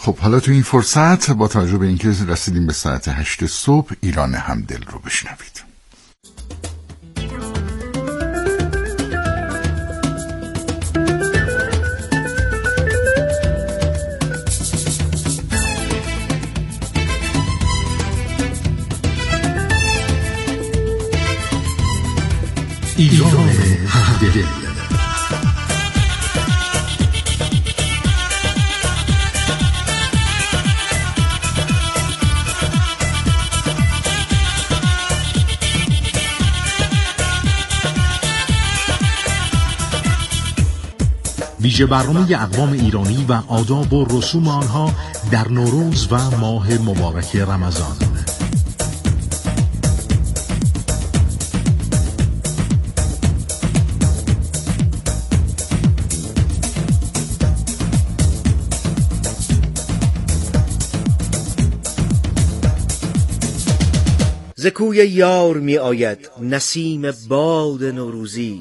خب حالا تو این فرصت با توجه به اینکه رسیدیم به ساعت 8 صبح ایران همدل رو بشنوید. ایران همدل. ویژه برنامه اقوام ایرانی و آداب و رسوم آنها در نوروز و ماه مبارک رمضان. ز کوی یار می آید نسیم باد نوروزی،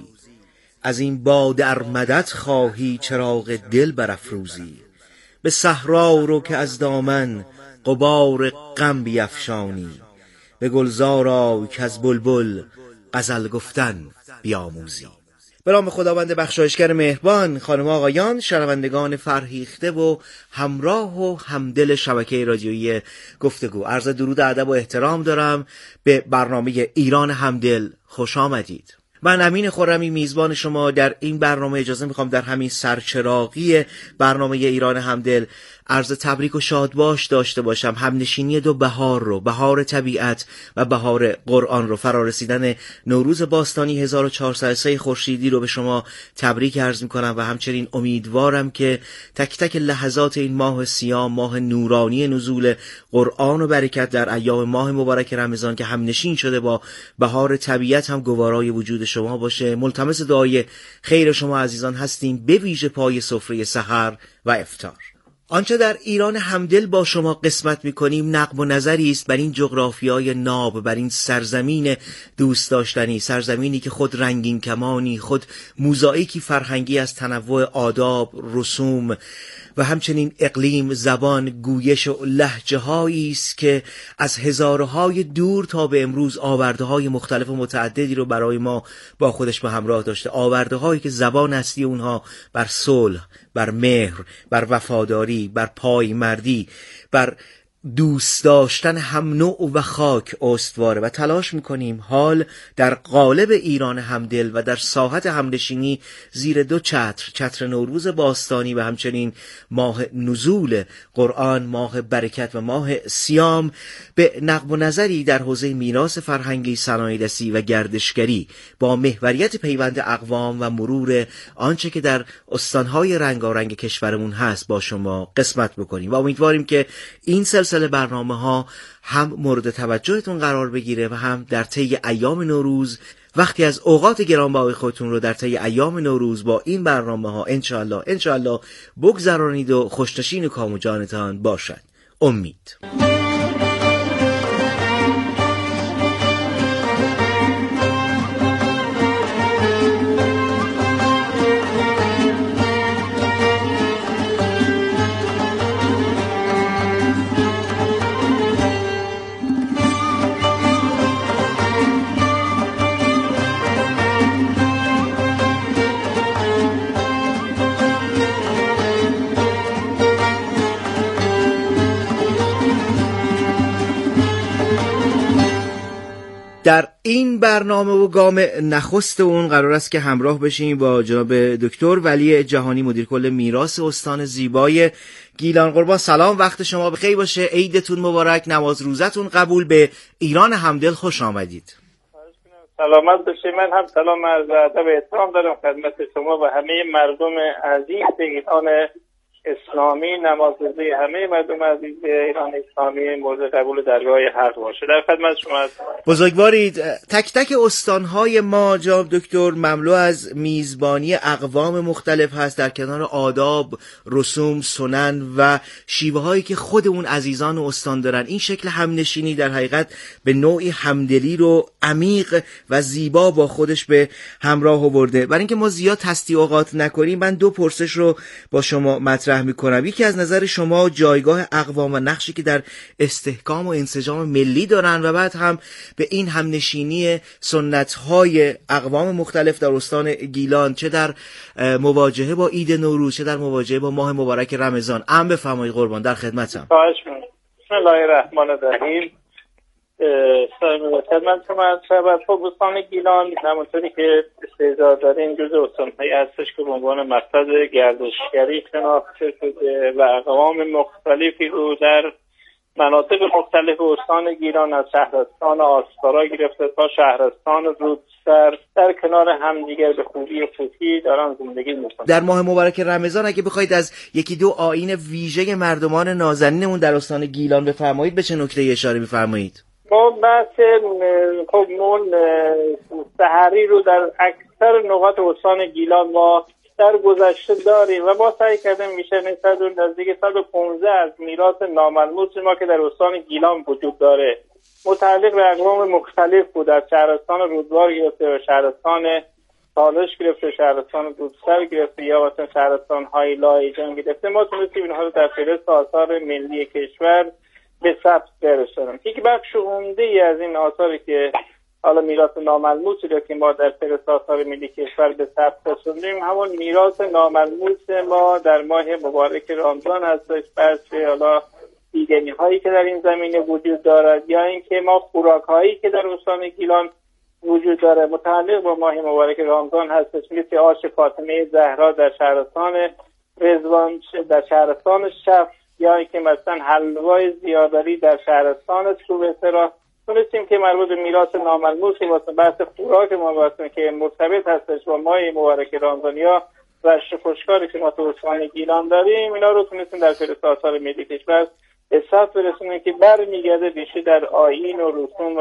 از این باد ار مدد خواهی چراغ دل برافروزی. به صحرا رو که از دامن غبار غم بیفشانی، به گلزار آی که از بلبل غزل گفتن بیاموزی. به نام خداوند بخشایشگر مهربان، خانم آقایان، شنوندگان فرهیخته و همراه و همدل شبکه رادیویی گفتگو، عرض درود ادب و احترام دارم به برنامه ایران همدل. خوش آمدید. من امین خرمی میزبان شما در این برنامه اجازه میخوام در همین سرچراغی برنامه ایران همدل عرض تبریک و شادباش داشته باشم. همنشینی دو بهار رو، بهار طبیعت و بهار قرآن رو، فرارسیدن نوروز باستانی 1403 خورشیدی رو به شما تبریک عرض میکنم و همچنین امیدوارم که تک تک لحظات این ماه سیام، ماه نورانی نزول قرآن و برکت در ایام ماه مبارک رمضان که همنشین شده با بهار طبیعت هم گوارای وجود شما باشه. ملتمس دعای خیر شما عزیزان هستیم، به ویژه پای سفره سحر و افطار. آنچه در ایران همدل با شما قسمت می‌کنیم نقب و نظری است بر این جغرافیای ناب، بر این سرزمین دوست داشتنی، سرزمینی که خود رنگین کمانی، خود موزاییکی فرهنگی از تنوع آداب، رسوم و همچنین اقلیم، زبان، گویش و لهجه‌هایی است که از هزارهای دور تا به امروز آورده‌های مختلف و متعددی رو برای ما با خودش به همراه داشته. آورده‌هایی که زبان اصلی اونها بر صلح، بر مهر، بر وفاداری، بر پایمردی، بر دوست داشتن هم نوع و خاک استواره و تلاش میکنیم حال در قالب ایران همدل و در ساحت همنشینی زیر دو چتر نوروز باستانی و همچنین ماه نزول قرآن، ماه برکت و ماه سیام، به نقب و نظری در حوزه میراث فرهنگی، صنایع‌دستی و گردشگری با محوریت پیوند اقوام و مرور آنچه که در استانهای رنگارنگ کشورمون هست با شما قسمت بکنیم و امیدواریم که این سلسله برنامه‌ها هم مورد توجهتون قرار بگیره و هم در طی ایام نوروز، وقتی از اوقات گرانبهای خودتون رو در طی ایام نوروز با این برنامه‌ها انشالله بگذرانید و خوشنشین و کام و جانتان باشد. امید. در این برنامه و گام نخست اون قرار است که همراه بشیم با جناب دکتر ولی جهانی، مدیر کل میراث استان زیبای گیلان. قربان سلام، وقت شما بخیر باشه، عیدتون مبارک، نماز روزتون قبول، به ایران همدل خوش آمدید. سلامت باشید. من هم سلام عرض ادب و احترام دارم خدمت شما و همه مردم عزیز ایران اسلامی. نمازروزی همه مردم عزیز ایران اسلامی مورد قبول درگاه حق باشه. در خدمت شما هستم. بزرگوارید. تک تک استانهای ما جناب دکتر مملو از میزبانی اقوام مختلف هست، در کنار آداب، رسوم، سنن و شیوه هایی که خود اون عزیزان استان دارن. این شکل همنشینی در حقیقت به نوعی همدلی رو عمیق و زیبا با خودش به همراه آورده. برای اینکه ما زیاد تستی اوقات نکنیم، من دو پرسش رو با شما مطرح مطرح میکنم. یکی از نظر شما جایگاه اقوام و نقشی که در استحکام و انسجام ملی دارن و بعد هم به این همنشینی سنت‌های اقوام مختلف در استان گیلان، چه در مواجهه با عید نوروز چه در مواجهه با ماه مبارک رمضان. بفرمایید قربان، در خدمتم. بسم الله الرحمن الرحیم. خدمت شما شب خب استان گیلان همونطوری که استعداد داریم جزء استان‌هایی هستش که به عنوان مرکز گردشگری شناخته شده و اقوام مختلفی رو در مناطق مختلف استان گیلان از شهرستان آستارا گرفته تا شهرستان رودسر در کنار همدیگر به خوبی و خوشی دارن زندگی میکنن. در ماه مبارک رمضان اگه بخواید از یکی دو آیین ویژه مردمان نازنینمون در استان گیلان بفرمایید، به چه نکته اشاره می‌فرمایید؟ ما بحث خودمون سحری رو در اکثر نقاط استان گیلان ما در گذشته داریم و ما سعی کردیم میشه نزدیک 115 از میراث ناملموس ما که در استان گیلان وجود داره متعلق به اقوام مختلف بود، از شهرستان رودوار گرفته و شهرستان تالش گرفته، شهرستان رودسر گرفته یا مثلا شهرستان های لاهیجان گرفته. ما تونستیم اینها رو در فهرست آثار ملی کشور به ثبت برسونیم. یک بخش عمده از این آثاری که حالا میراث ناملموسی رو که ما در فهرست آثار ملی کشور به ثبت رسوندیم همون میراث ناملموس ما در ماه مبارک رمضان هستش. بحث حالا دیگنی هایی که در این زمینه وجود دارد یا اینکه ما خوراک هایی که در استان گیلان وجود داره متعلق با ماه مبارک رمضان هستش، مثل آش فاطمه زهرا در شهرستان رضوان در شهرستان شف یا اینکه مثلا حلوای زیاداری در شهرستان سوبسرا. تونستیم که مربوط به میراث ناملموس واسه بحث خوراک ما واسه که مرتبط هستش با ماه مبارک رمضان یا رشت خشکاری که ما تو استان گیلان داریم، اینا رو تونستیم در فهرست آثار ملی کشور به ثبت برسونیم که برمیگرده بیشتر در آیین و رسوم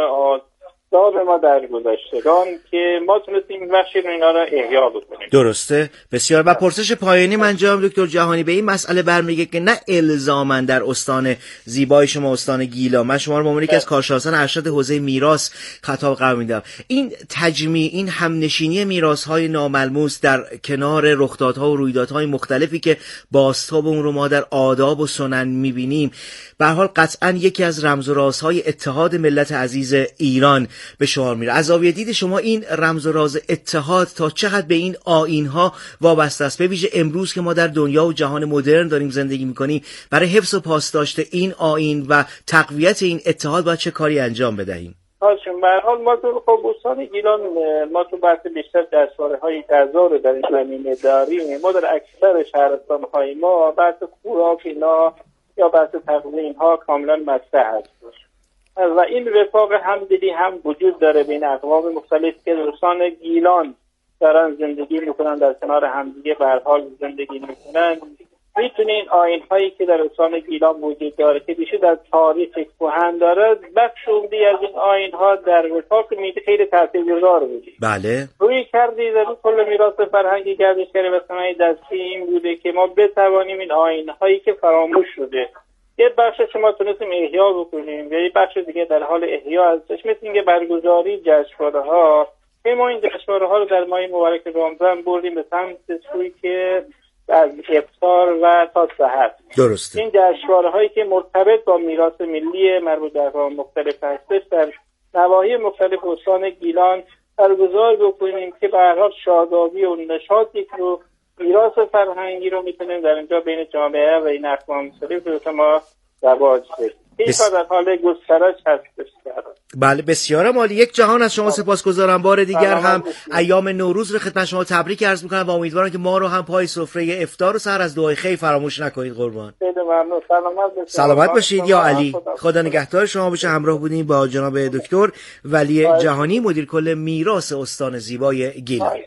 آداب ما در گذشتگان که ما تونستیم این بخشی رو اینا رو احیا بکنیم. درسته، بسیار. و پرسش پایانی من جناب دکتر جهانی به این مسئله برمیگه که نه الزاماً در استان زیبای شما استان گیلان، من شما رو به عنوان یکی از کارشناسان ارشد حوزه میراث خطاب قرار میدم، این تجمیع، این همنشینی میراث‌های ناملموس در کنار رخدادها و رویدادهای مختلفی که بازتاب اون رو ما در آداب و سنن میبینیم، به هر حال قطعاً یکی از رمز و رازهای اتحاد ملت عزیز ایران به شمار میره. از زاویه دید شما این رمز و راز اتحاد تا چقدر به این آیین‌ها وابسته است؟ به ویژه امروز که ما در دنیا و جهان مدرن داریم زندگی میکنیم، برای حفظ و پاسداشت این آیین و تقویت این اتحاد باید چه کاری انجام بدهیم؟ به هر حال ما تو استان گیلان ما تو بحث بیشتر جشنواره‌های غذا رو در این زمینه داریم. ما در اکثر شهرستان‌های ما بحث خوراک اینا یا بحث تغذیه اینها کاملا مطرح هست و این رفاق همدلی هم وجود داره بین اقوام مختلف که در استان گیلان دارن زندگی میکنن، در کنار همدیگه به هر حال زندگی میکنن. میتونین آیین هایی که در استان گیلان وجود داره که بیشتر در تاریخ کهن داره، بخش عمده از این آیین ها در رفاق میده خیلی تاثیرگذار بوده. بله. روی کردی در کل میراث فرهنگی گردشگری و صنایع دستی این بوده که ما بتوانیم این آیین هایی که فراموش شده یه بخشش ما تونستیم احیا بکنیم یا یه بخش دیگه در حال احیا هستش، مثل اینکه برگزاری جشنواره‌ها. ما این جشنواره‌ها رو در ماه مبارک رمضان بردیم به سمت سوی که از افطار و تا سحر. درسته. این جشنواره‌هایی که مرتبط با میراث ملی مربوط به اقوام مختلف هستش در نواحی مختلف استان گیلان برگزار بکنیم که به هر حال شادابی و نشاطی رو میراث فرهنگی رو میتونیم در اینجا بین جامعه و این اقوام مختلف رو ما رواج بدیم. این در حال گسترش هستش. بله، بسیار عالی. یک جهان از شما سپاسگزارم. بار دیگر هم ایام نوروز رو خدمت شما تبریک عرض میکنم و امیدوارم که ما رو هم پای سفره افطار و سحر از دعای خیر فراموش نکنید. قربان. سلامت باشید یا علی. خدا نگهدار شما باشه. همراه بودیم با جناب دکتر ولی جهانی، مدیر کل میراث استان زیبای گیلان.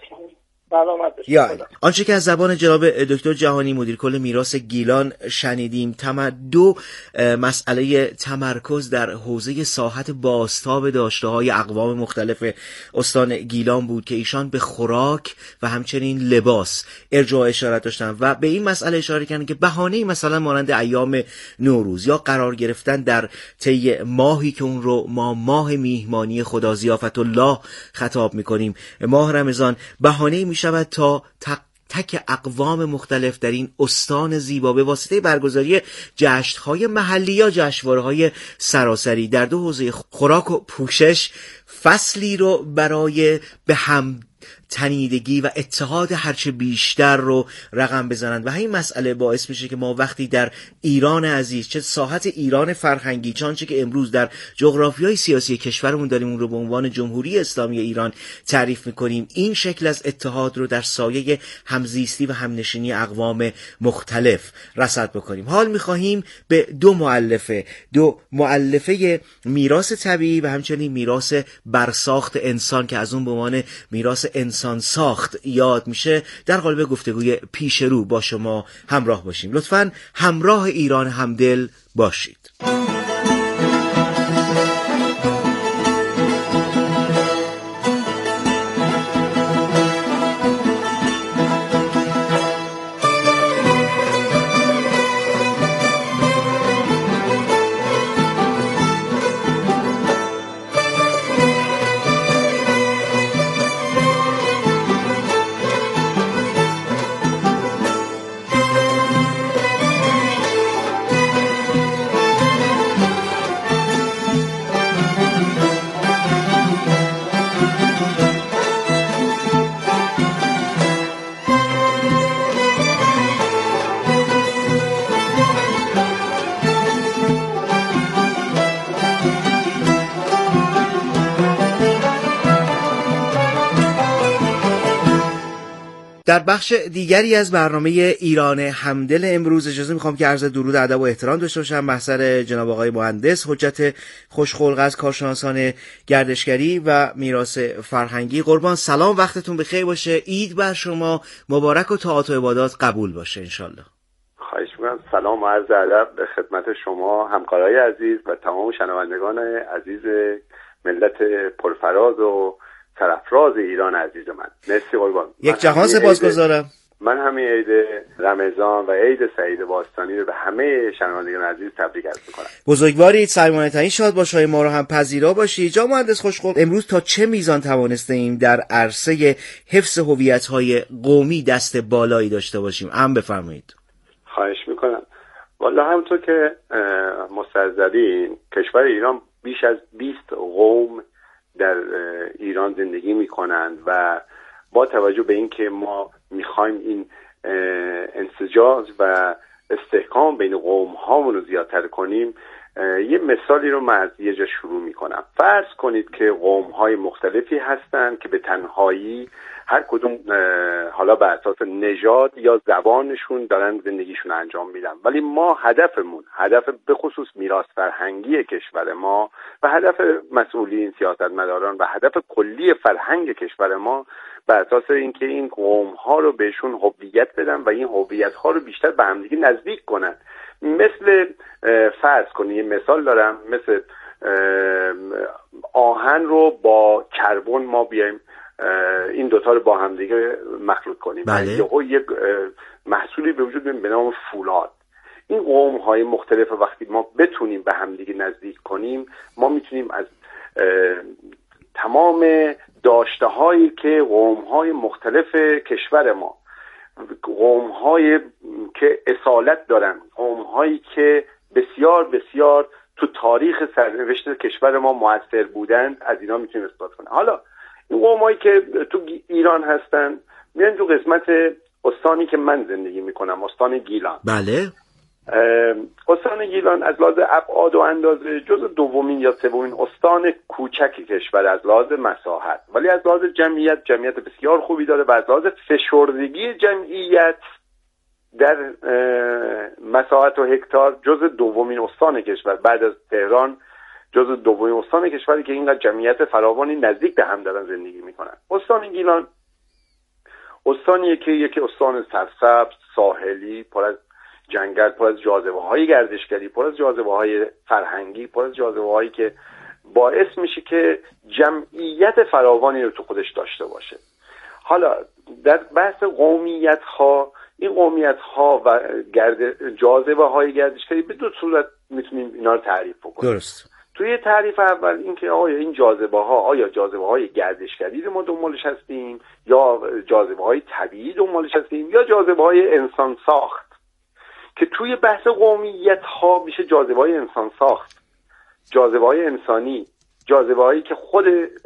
یا آنچه که از زبان جناب دکتر جهانی مدیر کل میراث گیلان شنیدیم دو مسئله تمرکز در حوزه ساحت بازتاب داشته‌های اقوام مختلف استان گیلان بود که ایشان به خوراک و همچنین لباس ارجاع اشارت داشتن و به این مسئله اشاره کردن که بهانه‌ای مثلا مانند ایام نوروز یا قرار گرفتن در طی ماهی که اون رو ما ماه میهمانی خدا ضیافت الله خطاب می‌کنیم، ماه رمضان، بهانه‌ای شود تا تک اقوام مختلف در این استان زیبا به واسطه برگزاری جشن‌های محلی یا جشنواره‌های سراسری در دو حوزه خوراک و پوشش فصلی رو برای به هم تنیدگی و اتحاد هرچه بیشتر رو رقم بزنند و همین مسئله باعث میشه که ما وقتی در ایران عزیز، چه ساحت ایران فرهنگی، چانچه که امروز در جغرافیای سیاسی کشورمون داریم اون رو به عنوان جمهوری اسلامی ایران تعریف میکنیم، این شکل از اتحاد رو در سایه همزیستی و همنشینی اقوام مختلف رصد بکنیم. حال میخواهیم به دو مؤلفه میراث طبیعی و همچنین میراث برساخت انسان که از اون به عنوان میراث انسان ساخت یاد میشه در قالب گفتگوی پیش رو با شما همراه باشیم. لطفاً همراه ایران همدل باشید. در بخش دیگری از برنامه ایران همدل امروز اجازه میخوام که عرض درود ادب و احترام داشته باشم محضر جناب آقای مهندس حجت خوشخلق از کارشناسان گردشگری و میراث فرهنگی. قربان سلام، وقتتون بخیر باشه، عید بر شما مبارک و طاعات و عبادات قبول باشه انشالله. خواهش می‌کنم. سلام و عرض ادب به خدمت شما همکارای عزیز و تمام شنوندگان عزیز ملت پرفراز و سرافراز ایران عزیز من. مرسی قربان. یک جهان سپاسگزارم. من همین عید رمضان و عید سعید باستانی رو به همه شنوندگان عزیز تبریک عرض می‌کنم. بزرگوارید، سرمایه‌ترین شاد باشید، ما رو هم پذیرا باشید. جناب مهندس خوشخلق، امروز تا چه میزان توانسته ایم در عرصه حفظ هویت‌های قومی دست بالایی داشته باشیم؟ بفرمایید. خواهش می‌کنم. والا همونطور که مستحضرین، کشور ایران بیش از 20 قوم در ایران زندگی میکنند و با توجه به اینکه ما میخوایم این انسجام و استحکام بین قوم هامون رو زیادتر کنیم، یه مثالی رو من از یه جا شروع میکنم. فرض کنید که قوم های مختلفی هستند که به تنهایی هر کدوم حالا بر اساس نژاد یا زبانشون دارن زندگیشون انجام میدن، ولی ما هدف به خصوص میراث فرهنگی کشور ما و هدف مسئولین، سیاستمداران و هدف کلی فرهنگ کشور ما بر اساس اینکه این قوم ها رو بهشون هویت بدن و این هویت ها رو بیشتر به هم دیگه نزدیک کنن. مثل فرض کنید یه مثال دارم، مثل آهن رو با کربن ما بیایم این دوتا رو با هم دیگه مخلوط کنیم. بله. یک محصولی به وجود میاد به نام فولاد. این قوم های مختلف وقتی ما بتونیم به هم دیگه نزدیک کنیم، ما میتونیم از تمام داشته هایی که قوم های مختلف کشور ما، قوم هایی که اصالت دارن، قوم هایی که بسیار بسیار تو تاریخ سرنوشت کشور ما مؤثر بودند، از اینا میتونیم استفاده کنیم. حالا این قومایی که تو ایران هستن میان تو قسمت استانی که من زندگی میکنم، استان گیلان. بله. استان گیلان از لحاظ ابعاد و اندازه جز دومین یا سومین استان کوچک کشور از لحاظ مساحت، ولی از لحاظ جمعیت بسیار خوبی داره و از لحاظ فشردگی جمعیت در مساحت و هکتار جز دومین استان کشور بعد از تهران، جز دومین استان کشوری که اینقدر جمعیت فراوانی نزدیک به هم دارن زندگی میکنن. استان گیلان استانیه که یکی استان سرسبز، ساحلی، پر از جنگل، پر از جاذبه‌های گردشگری، پر از جاذبه‌های فرهنگی، پر از جاذبه‌هایی که باعث میشه که جمعیت فراوانی رو تو خودش داشته باشه. حالا در بحث قومیت‌ها، این قومیت‌ها و جاذبه‌های گردشگری به دو صورت میتونیم اینا رو تعریف بکنیم. درست. توی تعریف اول این که آیا این آیا جاذبه های گردشگری رو ما دنبالش هستیم یا جاذبه های طبیعی دنبالش هستیم یا جاذبه های انسان ساخت، که توی بحث قومیت ها میشه جاذبه های انسان ساخت، جاذبه های انسانی، جاذبه هایی که خود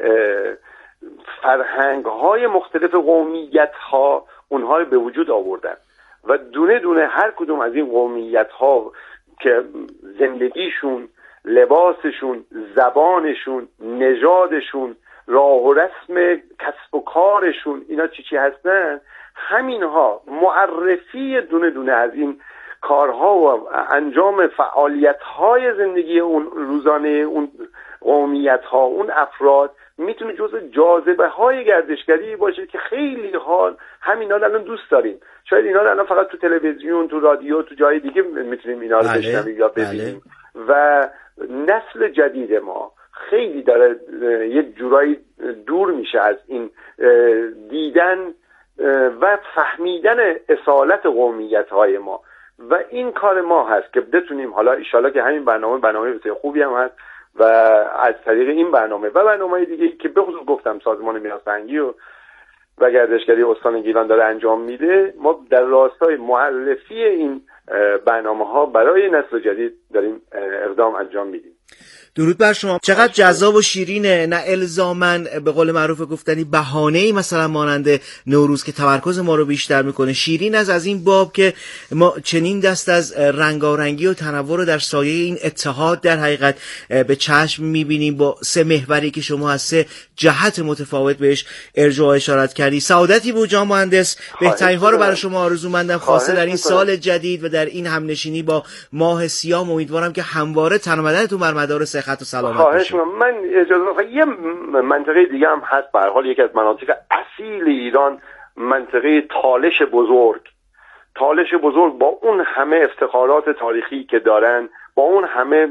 فرهنگ های مختلف قومیت ها اونها رو به وجود آوردن و دونه دونه هر کدوم از این قومیت ها که زندگیشون، لباسشون، زبانشون، نژادشون، راه و رسم کسب و کارشون، اینا چی هستن، همینها معرفی دونه دونه از این کارها و انجام فعالیت‌های زندگی اون روزانه اون قومیت‌ها، اون افراد میتونه جزء جاذبه‌های گردشگری باشه که خیلی ها همینا رو الان دوست داریم. شاید اینا رو الان فقط تو تلویزیون، تو رادیو، تو جای دیگه میتونیم اینا رو بشنویم یا ببینیم و نسل جدید ما خیلی داره یه جورایی دور میشه از این دیدن و فهمیدن اصالت قومیت‌های ما و این کار ما هست که بتونیم حالا انشالله که همین برنامه بسیار خوبی هم هست و از طریق این برنامه و برنامه‌های دیگه که به خصوص گفتم سازمان میراث‌فرهنگی و گردشگری استان گیلان داره انجام میده، ما در راستای معرفی این برنامه‌ها برای نسل جدید داریم اقدام انجام میدیم. درود بر شما. چقدر جذاب و شیرینه، نه الزاماً به قول معروف گفتنی بهانه‌ای مثلا مانند نوروز که تمرکز ما رو بیشتر میکنه. شیرین از این باب که ما چنین دست از رنگارنگی و تنوع رو در سایه این اتحاد در حقیقت به چشم میبینیم با سه محوری که شما از سه جهت متفاوت بهش ارجاع اشارت کردی. سعادتی بود جان مهندس، بهترین ها رو برای شما آرزومندم، خاصه در این سال جدید و در این همنشینی با ماه سیام. امیدوارم که همواره تن و بدنتون بر مدار صحت و سلامت خواهش می‌کنم. من اجازه بفرمایید یه منطقه دیگه هم هست، به هر حال یکی از مناطق اصیل ایران، منطقه تالش بزرگ با اون همه افتخارات تاریخی که دارن، با اون همه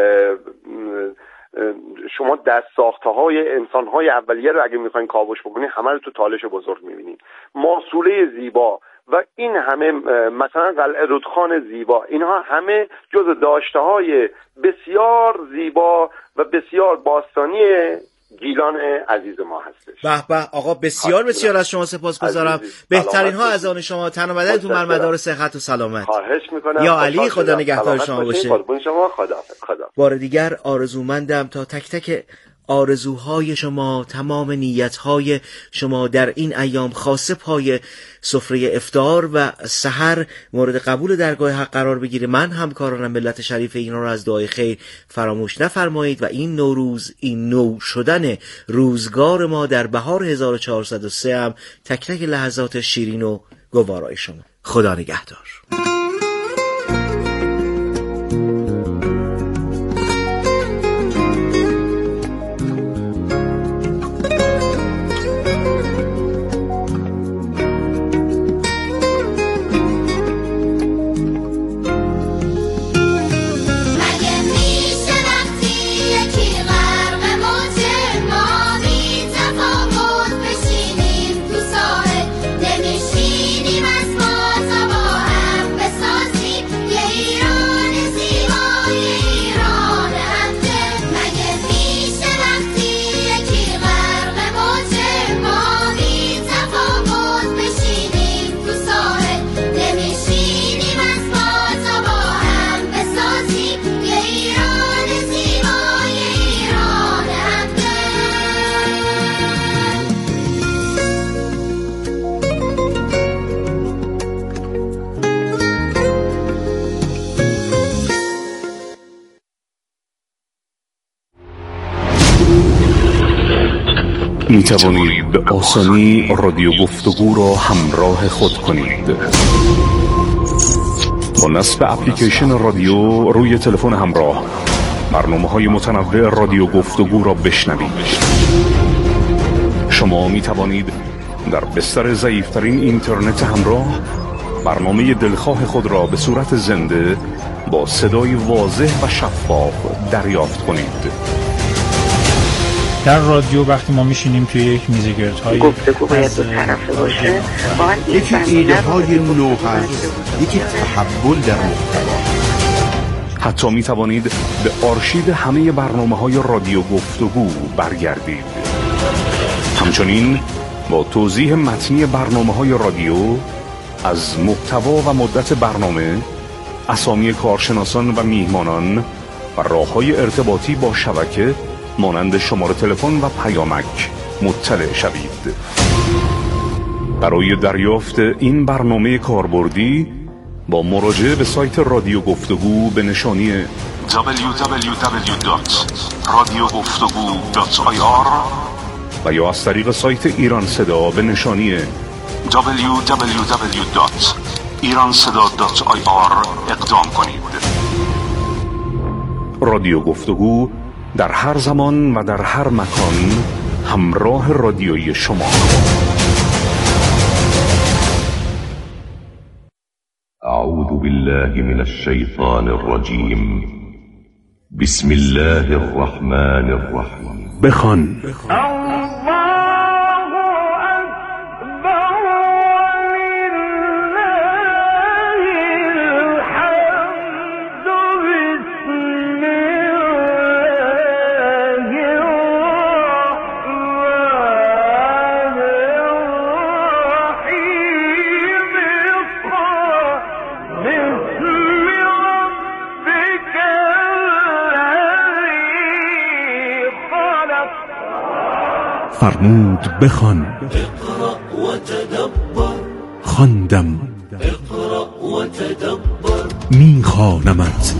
شما دست ساخته‌های انسان‌های اولیه رو اگه می‌خواین کاوش بکنید همه رو تو تالش بزرگ می‌بینید. ماسوله زیبا و این همه مثلا قلعه رودخان زیبا، اینها همه جزء داشته‌های بسیار زیبا و بسیار باستانی گیلان عزیز ما هستش. به به آقا، بسیار بسیار از شما سپاسگزارم. بهترین ها از آن شما، تن و بدنتون بر مدار صحت و سلامت. خواهش میکنم. یا علی، خدا نگهدار شما باشه. قربون شما. خدا. بار دیگر آرزومندم تا تک تک آرزوهای شما، تمام نیتهای شما در این ایام خاصه پای سفره افطار و سحر مورد قبول درگاه حق قرار بگیره. من همکارانم ملت شریف ایران را از دعای خیر فراموش نفرمایید و این نوروز، این نو شدن روزگار ما در بهار 1403 هم تک تک لحظات شیرین و گوارای شما. خدا نگهدار. می توانید به آسانی رادیو گفتگو را همراه خود کنید. با نصب اپلیکیشن رادیو روی تلفن همراه برنامه‌های متنوع رادیو گفتگو را بشنوید. شما می توانید در بستر ضعیف‌ترین اینترنت همراه برنامه دلخواه خود را به صورت زنده با صدای واضح و شفاف دریافت کنید. در رادیو وقتی ما میشینیم توی یک میزگردهای گفتگو باید دو طرفه باشه، یکی ایده های نو هست، یکی تحول در محتوا. حتی می توانید به آرشیو همه برنامه‌های رادیو گفتگو برگردید. همچنین با توضیح متنی برنامه‌های رادیو از محتوا و مدت برنامه، اسامی کارشناسان و میهمانان و راه‌های ارتباطی با شبکه مانند شماره تلفن و پیامک مطلع شوید. برای دریافت این برنامه کاربردی با مراجعه به سایت رادیو گفتگو به نشانی www.radiogoftogu.ir و یا از طریق سایت ایران صدا به نشانی www.iranseda.ir اقدام کنید. رادیو گفتگو در هر زمان و در هر مکان همراه رادیویی شما. اعوذ بالله من الشیطان الرجیم. بسم الله الرحمن الرحیم. بخوان. فرمود بخوان. خواندم میخوانمت،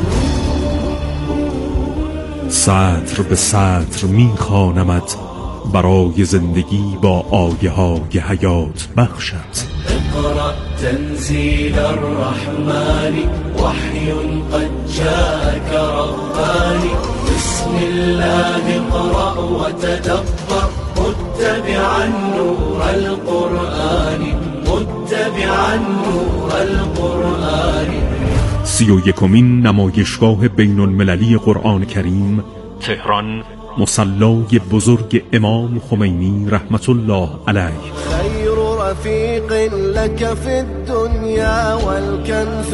سطر به سطر میخوانمت برای زندگی با آیه های حیات بخشت. اقرأ تنزیل الرحمن وحی قد جاءك ربانی بسم الله اقرأ وتدبر متبعا نور القرآن متبعا نور القرآن. 31مین نمایشگاه بین المللی قرآن کریم، تهران، مصلای بزرگ امام خمینی رحمت الله علیه. خیر رفیق لك في الدنيا والكنز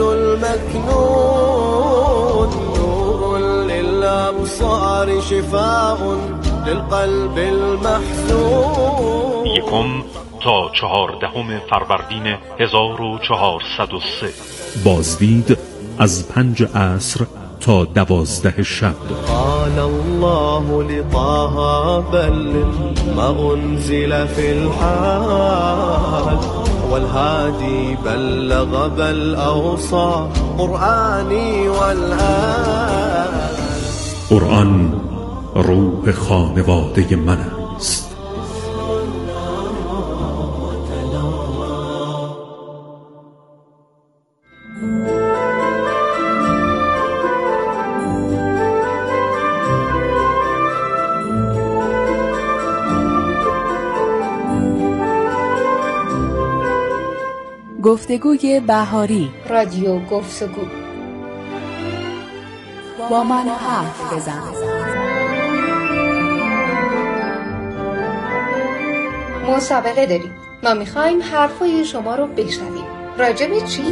المكنون نور للأبصار شفاء للقلب المحزون. 1 تا 14 فروردین 1403. بازدید از 5 عصر تا 12 شب. قال الله لطه بلغ ما انزل في الحال والهادي بلغ بل اوصى قرآنی والآن. قرآن روح خانواده من است. گفتگوی بهاری. رادیو گفتگو. با من حرف بزن. مسابقه داریم. ما میخوایم حرفای شما رو بشنویم. راجع به چی؟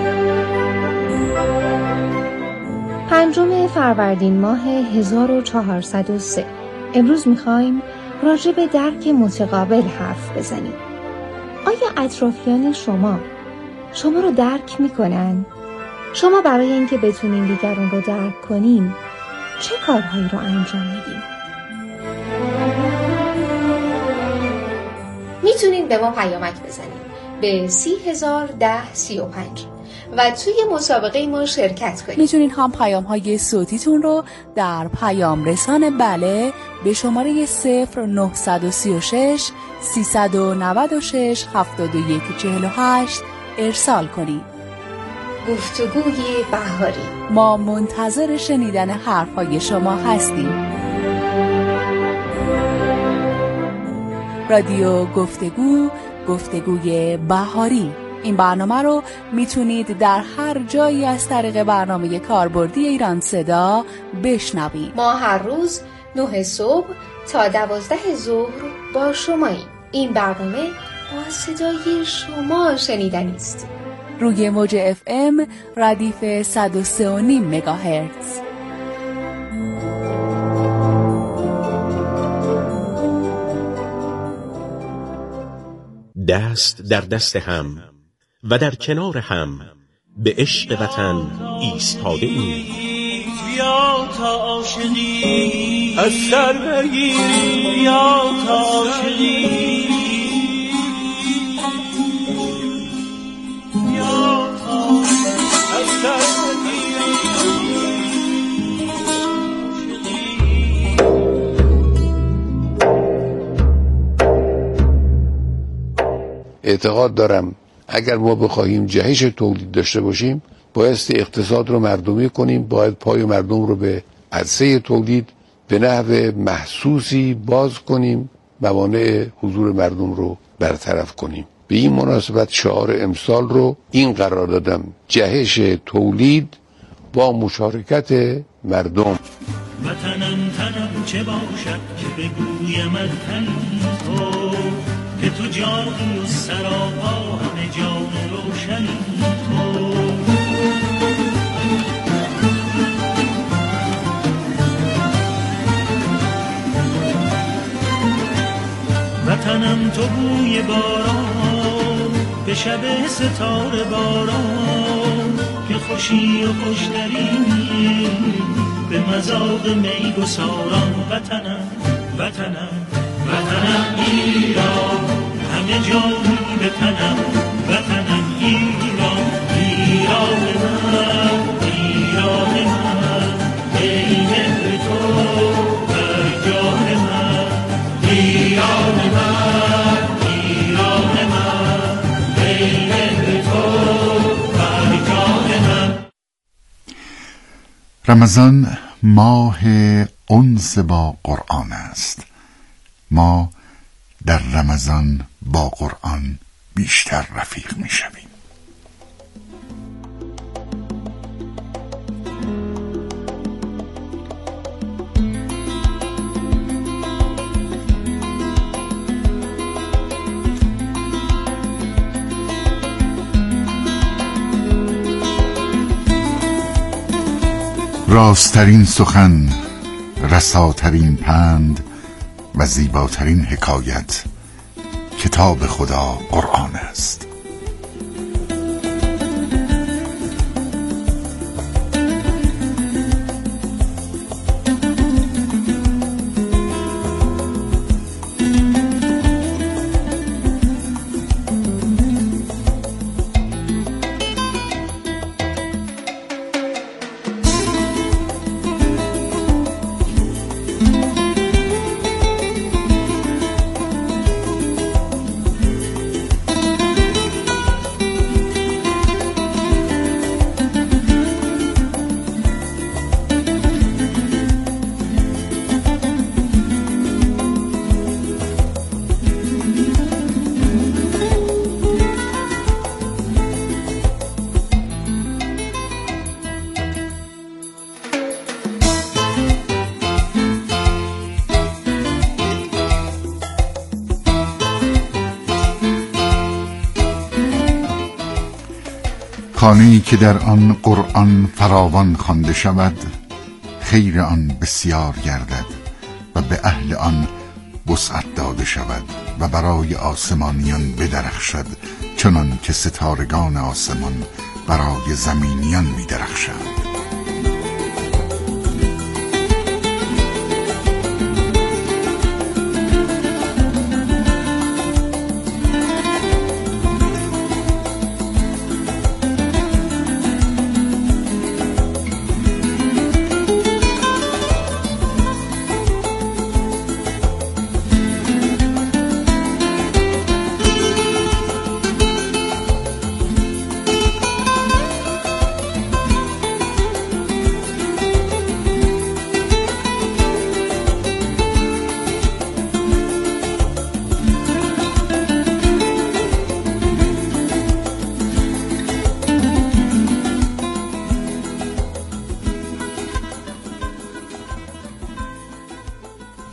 5 فروردین ماه 1403. امروز میخوایم راجع به درک متقابل حرف بزنیم. آیا اطرافیان شما رو درک میکنن؟ شما برای اینکه بتونین دیگران رو درک کنین چه کارهایی رو انجام میدین؟ میتونین به ما پیامک بزنین به 301035 و توی مسابقه ما شرکت کنید. میتونین هم پیام‌های صوتیتون رو در پیام رسان بله به شماره 0936 396 7148 ارسال کنید. گفتگوی بهاری. ما منتظر شنیدن حرف‌های شما هستیم. رادیو گفتگو، گفتگوی بهاری. این برنامه رو میتونید در هر جایی از طریق برنامه کاربردی ایران صدا بشنوید. ما هر روز 9 صبح تا 12 ظهر با شماییم. این برنامه با صدای شما شنیدنی است. روی موج FM ردیف 103.5 مگاهرتز. دست در دست هم و در کنار هم به عشق وطن ایستاده ایم. بیا تا عاشقی از سر بگیری، بیا تا عاشقی، بیا تا از سر اعتقاد دارم اگر ما بخواهیم جهش تولید داشته باشیم بایستی اقتصاد رو مردمی کنیم، باید پای مردم رو به عرصه تولید به نحو محسوسی باز کنیم، موانع حضور مردم رو برطرف کنیم. به این مناسبت شعار امسال رو این قرار دادم: جهش تولید با مشارکت مردم. وطنم تنم چه باشد که بگویم از تن تو، که تو جانی و سراپا همه جان روشن تو. وطنم تو بوی باران به شب ستاره باران، که خوشی و خوشترینی به مذاق می گساران. وطنم وطنم وطنم ایران، همه جانی به تنم. وطنم ایران، ایران من، ایران من، ای مهر تو بر جان من. ایران من، ایران من، ای مهر تو بر جان من. رمضان ماه انس با قرآن است. ما در رمضان با قرآن بیشتر رفیق می شویم. راسترین سخن، رساترین پند و زیباترین حکایت کتاب خدا قرآن است. خانه‌ای که در آن قرآن فراوان خوانده شود، خیر آن بسیار گردد و به اهل آن وسعت داده شود و برای آسمانیان بدرخشد، چنان که ستارگان آسمان برای زمینیان می درخشند.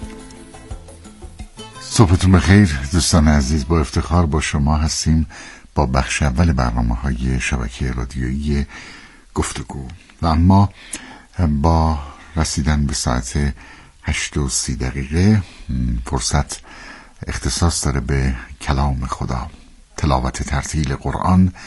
صبحتون بخیر دوستان عزیز. با افتخار با شما هستیم با بخش اول برنامه‌های شبکه رادیویی گفتگو. و اما با رسیدن به ساعت 8:30 فرصت اختصاص داره به کلام خدا، تلاوت ترتیل قرآن